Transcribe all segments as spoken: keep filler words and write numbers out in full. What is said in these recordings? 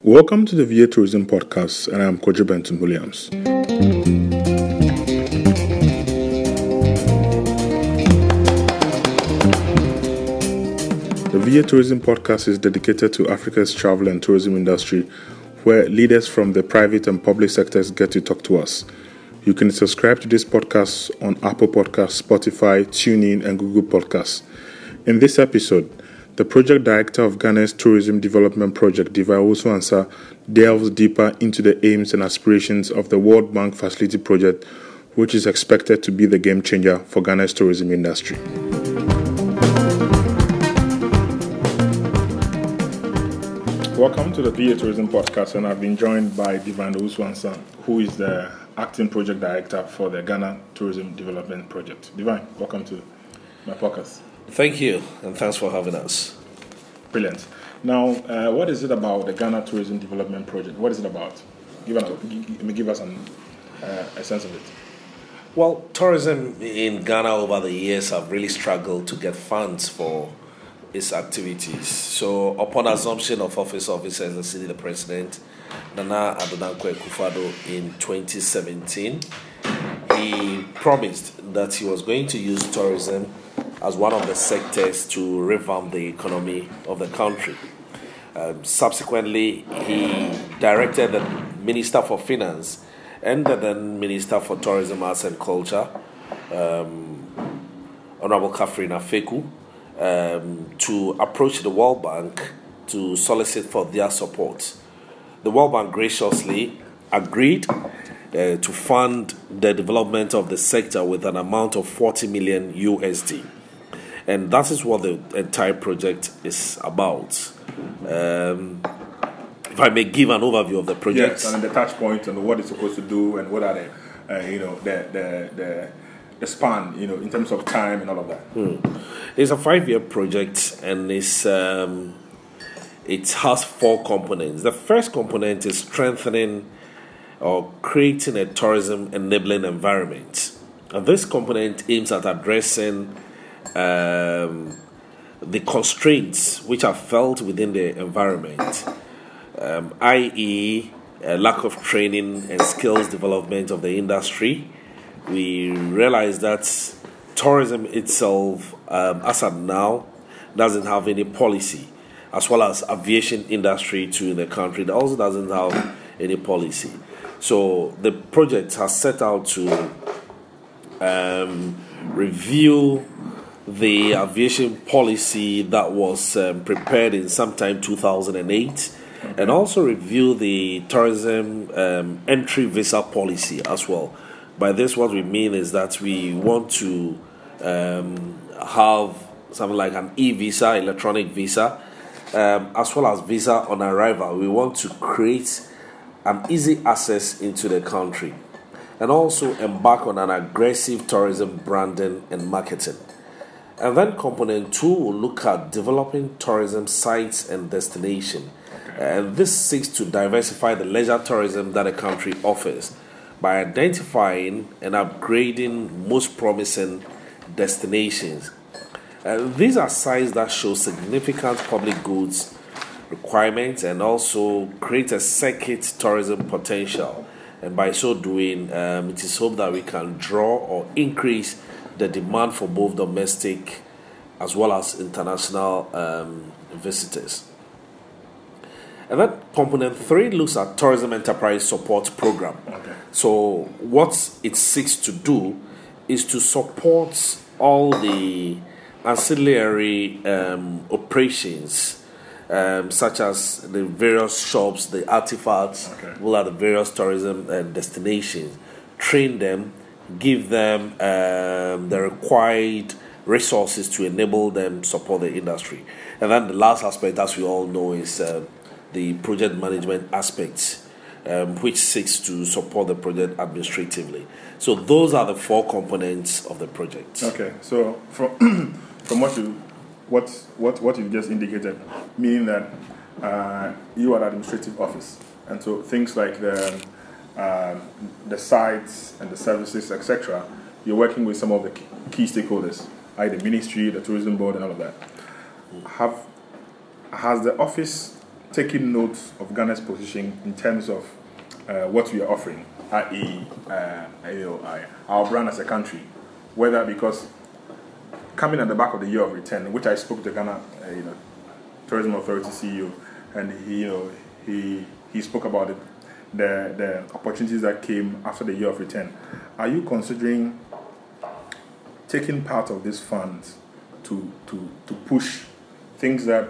Welcome to the V A Tourism Podcast, and I'm Kojo Benton Williams. The V A Tourism Podcast is dedicated to Africa's travel and tourism industry, where leaders from the private and public sectors get to talk to us. You can subscribe to this podcast on Apple Podcasts, Spotify, TuneIn, and Google Podcasts. In this episode, the project director of Ghana's Tourism Development Project, Divine Owusu-Ansah, delves deeper into the aims and aspirations of the World Bank Facility Project, which is expected to be the game changer for Ghana's tourism industry. Welcome to the V A Tourism Podcast, and I've been joined by Divine Owusu-Ansah, who is the acting project director for the Ghana Tourism Development Project. Divine, welcome to my podcast. Thank you, and thanks for having us. Brilliant. Now, uh, what is it about the Ghana Tourism Development Project? What is it about? Give, an, give, give us an, uh, a sense of it. Well, tourism in Ghana over the years have really struggled to get funds for its activities. So, upon assumption of office officers and city the president, Nana Addo Dankwa Akufo-Addo, in twenty seventeen, he promised that he was going to use tourism as one of the sectors to revamp the economy of the country. Um, subsequently, he directed the Minister for Finance and the then Minister for Tourism, Arts and Culture, um, Honorable Catherine Afeku, um, to approach the World Bank to solicit for their support. The World Bank graciously agreed uh, to fund the development of the sector with an amount of forty million U S D. And that is what the entire project is about. Um, if I may give an overview of the project. Yes, and the touch point and what it's supposed to do and what are the, uh, you know, the, the the the span, you know, in terms of time and all of that. Hmm. It's a five-year project, and it's um, it has four components. The first component is strengthening or creating a tourism-enabling environment. And this component aims at addressing Um, the constraints which are felt within the environment, um, that is, a lack of training and skills development of the industry. We realize that tourism itself, um, as of now, doesn't have any policy, as well as aviation industry too in the country that also doesn't have any policy. So the project has set out to um, review the aviation policy that was um, prepared in sometime two thousand eight, okay, and also review the tourism um, entry visa policy as well. By this, what we mean is that we want to um, have something like an e-visa, electronic visa, um, as well as visa on arrival. We want to create an easy access into the country and also embark on an aggressive tourism branding and marketing. And then component two will look at developing tourism sites and destination. Okay. And this seeks to diversify the leisure tourism that a country offers by identifying and upgrading most promising destinations. And these are sites that show significant public goods requirements and also create a circuit tourism potential. And by so doing, um, it is hoped that we can draw or increase the demand for both domestic as well as international um, visitors. And then component three looks at tourism enterprise support program. Okay. So what it seeks to do is to support all the ancillary um, operations, um, such as the various shops, the artifacts, okay, all at the various tourism uh, destinations, train them, give them um, the required resources to enable them support the industry. And then the last aspect, as we all know, is uh, the project management aspect, um, which seeks to support the project administratively. So those are the four components of the project. Okay, so from from what you what what what you just indicated, meaning that uh, you are the administrative office, and so things like the Uh, the sites and the services, et cetera, you're working with some of the key stakeholders, like the ministry, the tourism board, and all of that. Have has the office taking notes of Ghana's position in terms of uh, what we are offering, that is, uh, you know, uh, our brand as a country, whether because coming at the back of the year of return, which I spoke to Ghana, uh, you know, Tourism Authority C E O, and he, you know, he he spoke about it, the the opportunities that came after the year of return. Are you considering taking part of these funds to to to push things that,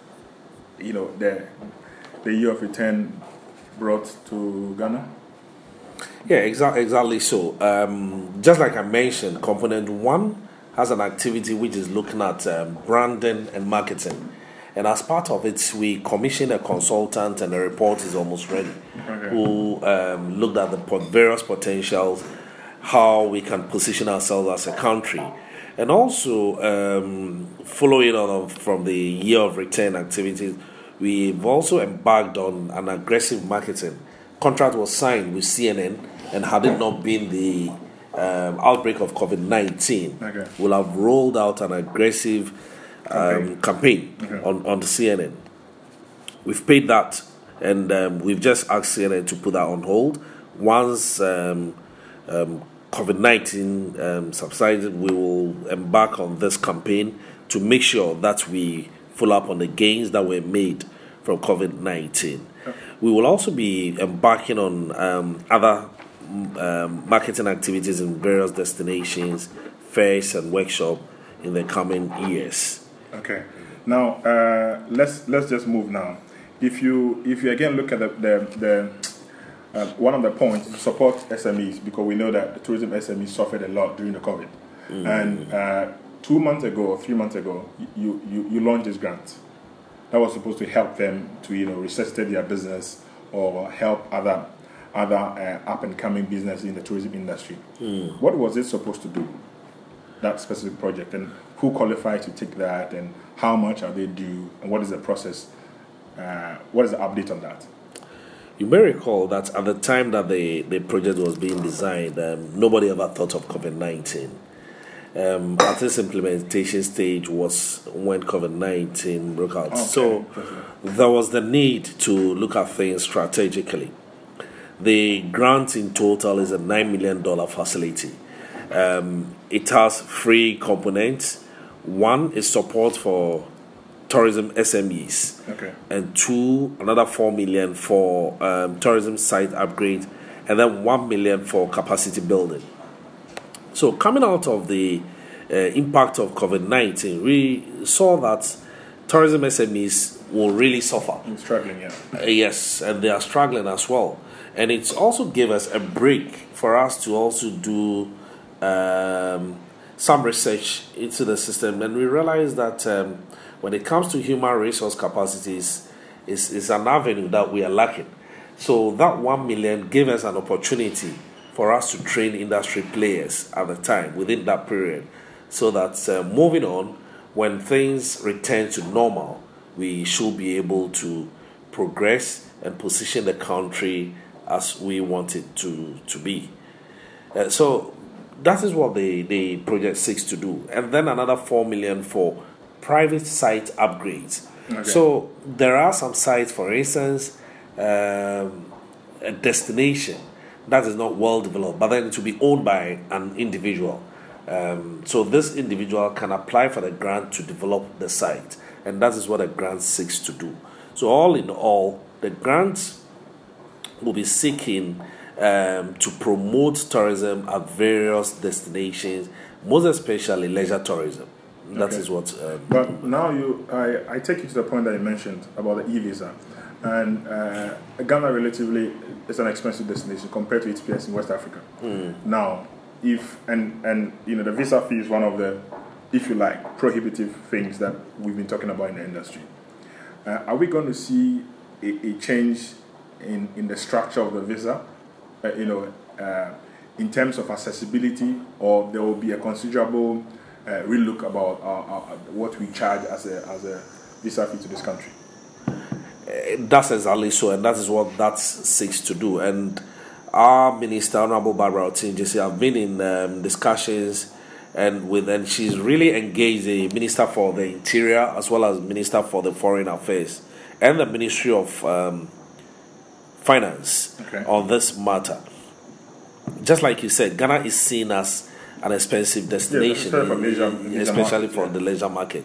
you know, the the year of return brought to Ghana? Yeah, exactly, exactly so. Um, just like I mentioned, component one has an activity which is looking at um, branding and marketing. And as part of it, we commissioned a consultant, and the report is almost ready, okay. who um, looked at the various potentials, how we can position ourselves as a country. And also, um, following on from the year of return activities, we've also embarked on an aggressive marketing. Contract was signed with C N N, and had it not been the um, outbreak of COVID nineteen, okay. we'll have rolled out an aggressive um, campaign, campaign okay. on, on the C N N. We've paid that, and um, we've just asked C N N to put that on hold. Once um, um, COVID nineteen um, subsides, we will embark on this campaign to make sure that we follow up on the gains that were made from COVID nineteen. Okay. We will also be embarking on um, other um, marketing activities in various destinations, fairs and workshops in the coming years. Okay. Now uh, let's let's just move now. If you if you again look at the the, the Uh, one of the points is to support S M Es, because we know that the tourism S M Es suffered a lot during the COVID. Mm. And uh, two months ago or three months ago, you, you, you launched this grant that was supposed to help them to, you know, resuscitate their business or help other other uh, up and coming businesses in the tourism industry. Mm. What was it supposed to do, that specific project, and who qualified to take that, and how much are they due, and what is the process? Uh, what is the update on that? You may recall that at the time that the, the project was being designed, um, nobody ever thought of COVID nineteen. Um, at this implementation stage was when COVID nineteen broke out. Okay. So there was the need to look at things strategically. The grant in total is a nine million dollars facility. Um, it has three components. One is support for tourism S M Es, okay. and two, another four million for um, tourism site upgrade, and then one million for capacity building. So coming out of the uh, impact of COVID nineteen, we saw that tourism S M Es will really suffer. I'm struggling, yeah. Uh, yes, and they are struggling as well. And it also gave us a break for us to also do um, some research into the system, and we realized that um, when it comes to human resource capacities, it's, it's an avenue that we are lacking. So that one million gave us an opportunity for us to train industry players at the time within that period, so that uh, moving on, when things return to normal, we should be able to progress and position the country as we want it to, to be. Uh, so that is what the, the project seeks to do. And then another four million for private site upgrades. Okay. So there are some sites, for instance, um, a destination that is not well developed, but then it will be owned by an individual. Um, so this individual can apply for the grant to develop the site, and that is what a grant seeks to do. So all in all, the grant will be seeking um, to promote tourism at various destinations, most especially leisure tourism. That okay. is what. Um, but now you, I, I take you to the point that you mentioned about the e-visa, and uh, Ghana relatively is an expensive destination compared to its peers in West Africa. Mm. Now, if and and you know the visa fee is one of the, if you like, prohibitive things that we've been talking about in the industry. Uh, are we going to see a, a change in, in the structure of the visa? Uh, you know, uh, in terms of accessibility, or there will be a considerable Uh, relook about uh, uh, what we charge as a as a visa fee to this country? Uh, that's exactly so, and that is what that seeks to do. And our minister, Honorable Barbara Otinjesi, have been in um, discussions, and with and she's really engaged the Minister for the Interior as well as Minister for the Foreign Affairs, and the Ministry of um, Finance okay. on this matter. Just like you said, Ghana is seen as an expensive destination, yeah, for leisure, leisure especially market, for yeah. the leisure market.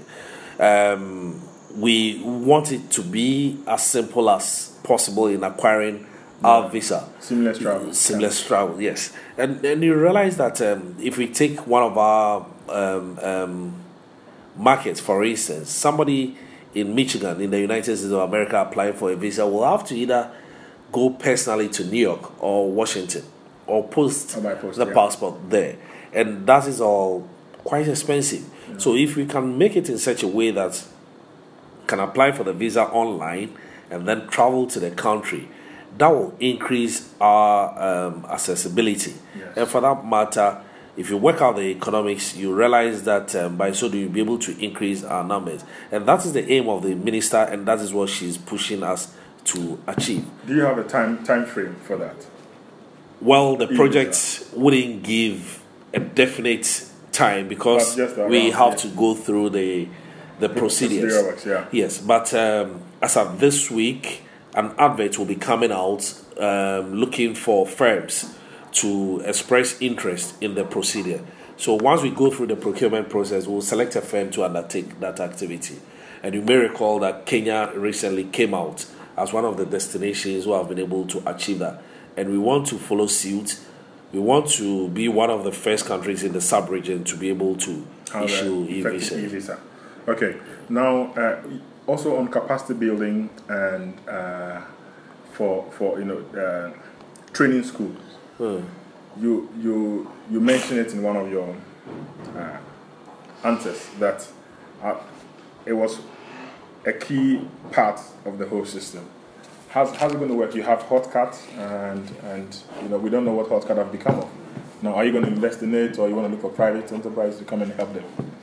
Um, we want it to be as simple as possible in acquiring yeah. our visa. Seamless travel. Seamless yeah. travel, yes. And and you realize that um, if we take one of our um, um, markets, for instance, somebody in Michigan, in the United States of America, applying for a visa will have to either go personally to New York or Washington or post, or post the yeah. passport there. And that is all quite expensive. Yeah. So if we can make it in such a way that can apply for the visa online and then travel to the country, that will increase our um, accessibility. Yes. And for that matter, if you work out the economics, you realize that um, by so do you'll be able to increase our numbers. And that is the aim of the minister, and that is what she's pushing us to achieve. Do you have a time time frame for that? Well, the project wouldn't give a definite time because we have yeah. to go through the the, the procedures. Works, yeah. Yes, but um, as of this week, an advert will be coming out um, looking for firms to express interest in the procedure. So once we go through the procurement process, we'll select a firm to undertake that activity. And you may recall that Kenya recently came out as one of the destinations who have been able to achieve that. And we want to follow suit. We want to be one of the first countries in the sub-region to be able to How issue e-visa. e-visa. Okay. Now, uh, also on capacity building and uh, for for you know uh, training schools. Hmm. You you you mentioned it in one of your uh, answers that uh, it was a key part of the whole system. How's, how's it going to work? You have Hotcat, and and you know we don't know what Hotcat have become of. Now, are you going to invest in it, or you want to look for private enterprise to come and help them?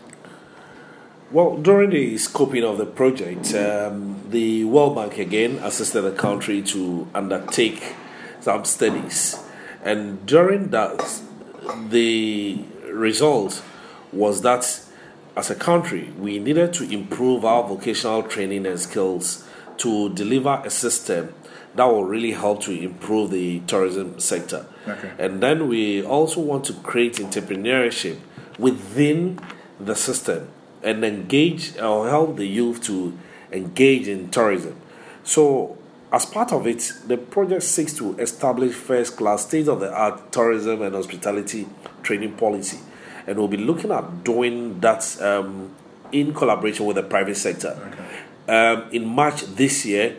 Well, during the scoping of the project, um, the World Bank again assisted the country to undertake some studies, and during that, the result was that as a country we needed to improve our vocational training and skills to deliver a system that will really help to improve the tourism sector. Okay. And then we also want to create entrepreneurship within the system and engage or help the youth to engage in tourism. So as part of it, the project seeks to establish first-class state-of-the-art tourism and hospitality training policy. And we'll be looking at doing that um, in collaboration with the private sector. Okay. Um, in March this year,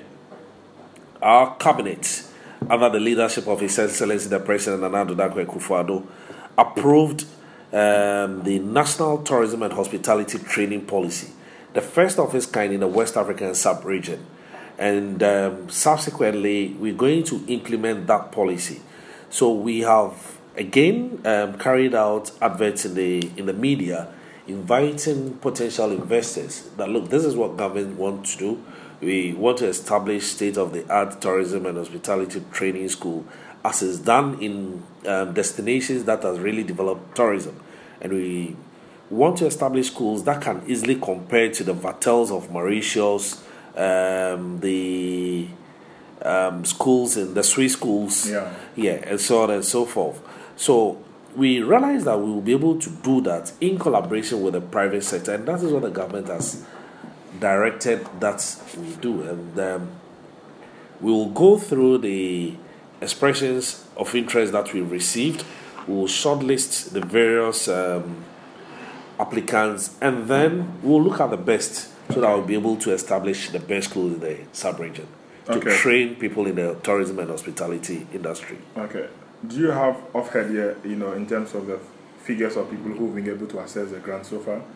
our cabinet, under the leadership of His Excellency the President Nana Addo Dankwa Akufo-Addo, approved um, the National Tourism and Hospitality Training Policy, the first of its kind in the West African sub-region. And um, subsequently, we're going to implement that policy. So we have again um, carried out adverts in the in the media, inviting potential investors that look, this is what government wants to do. We want to establish state-of-the-art tourism and hospitality training school, as is done in um, destinations that has really developed tourism, and we want to establish schools that can easily compare to the Vatels of Mauritius, um, the um, schools in the Swiss schools, yeah, yeah, and so on and so forth. So we realize that we will be able to do that in collaboration with the private sector, and that is what the government has directed that we do. And um, we will go through the expressions of interest that we received. We will shortlist the various um, applicants, and then we'll look at the best so that we'll be able to establish the best schools in the sub-region to okay. train people in the tourism and hospitality industry. Okay. Do you have off-head here, you know, in terms of the figures of people who've been able to access the grant so far?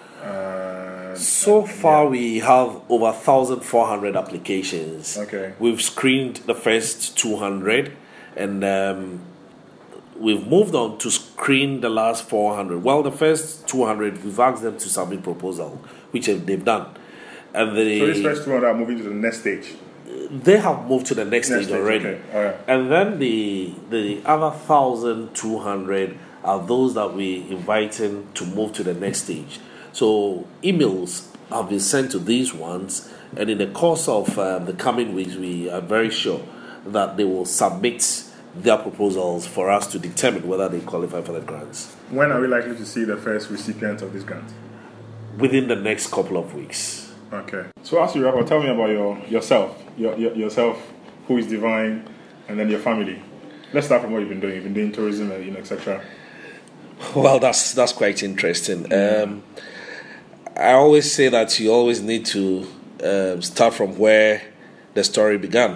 Uh, so and, far, yeah. we have over one thousand four hundred applications. Okay. We've screened the first two hundred, and um, we've moved on to screen the last four hundred. Well, the first two hundred, we've asked them to submit proposal, which they've done. And the, so these first two hundred are moving to the next stage? They have moved to the next, next stage, stage already. Okay. All right. And then the the other one thousand two hundred are those that we inviting to move to the next stage. So emails have been sent to these ones, and in the course of um, the coming weeks, we are very sure that they will submit their proposals for us to determine whether they qualify for the grants. When are we likely to see the first recipients of this grant? Within the next couple of weeks. Okay. So as you wrap up, tell me about your yourself, your, your yourself, who is Divine, and then your family. Let's start from what you've been doing. You've been doing tourism, you know, et cetera. Well, that's that's quite interesting. Um, I always say that you always need to um, start from where the story began.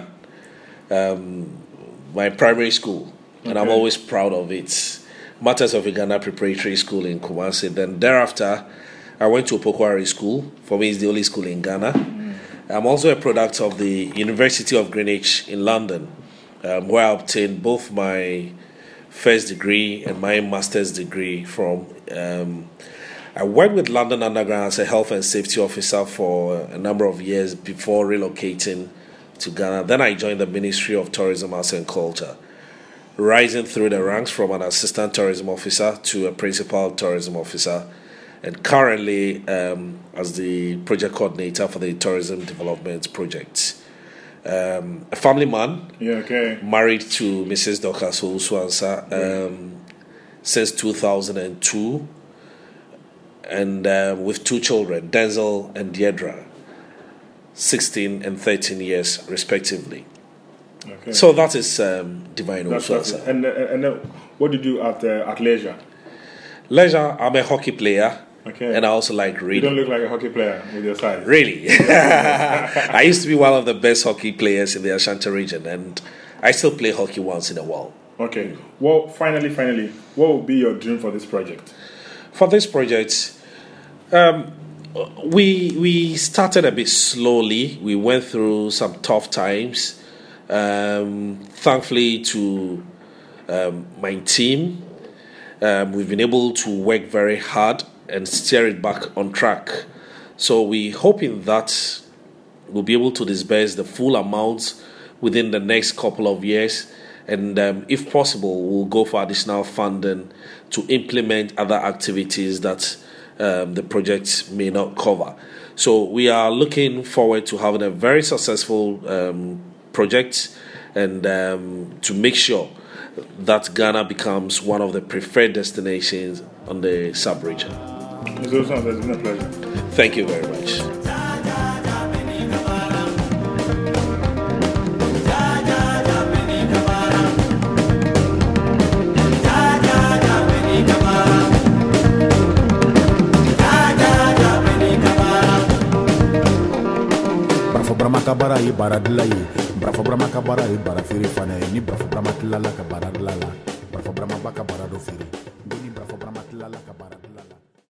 Um, my primary school, okay. And I'm always proud of it. Matters of Uganda Preparatory School in Kumasi. Then thereafter, I went to Opokwari School. For me, it's the only school in Ghana. Mm. I'm also a product of the University of Greenwich in London, um, where I obtained both my first degree and my master's degree from. Um, I worked with London Underground as a health and safety officer for a number of years before relocating to Ghana. Then I joined the Ministry of Tourism, Arts and Culture, rising through the ranks from an assistant tourism officer to a principal tourism officer, and currently um, as the project coordinator for the tourism development project. Um, a family man, yeah, okay. Married to Missus Dorcas Owusu-Ansah um, since two thousand two, and uh, with two children, Denzel and Deidra, sixteen and thirteen years respectively. Okay. So that is um, Divine Owusu-Ansah. And, uh, and uh, what do you do at uh, at leisure? Leisure, I'm a hockey player. Okay. And I also like reading. You don't look like a hockey player with your size. Really? I used to be one of the best hockey players in the Ashanti region, and I still play hockey once in a while. Okay. Well, finally, finally, what would be your dream for this project? For this project, um, we we started a bit slowly. We went through some tough times. Um, thankfully to um, my team, um, we've been able to work very hard and steer it back on track. So we're hoping that we'll be able to disburse the full amount within the next couple of years. And um, if possible, we'll go for additional funding to implement other activities that um, the project may not cover. So we are looking forward to having a very successful um, project and um, to make sure that Ghana becomes one of the preferred destinations on the sub-region. Mister Owusu-Ansah, it's been a pleasure. Thank you very much. Brafo Brahma Kabara yi baradla yi Brafo Brahma Kabara yi bara firi fane ni Brafo Brahma tilala ka baradla la Brafo Brahma baka barado firi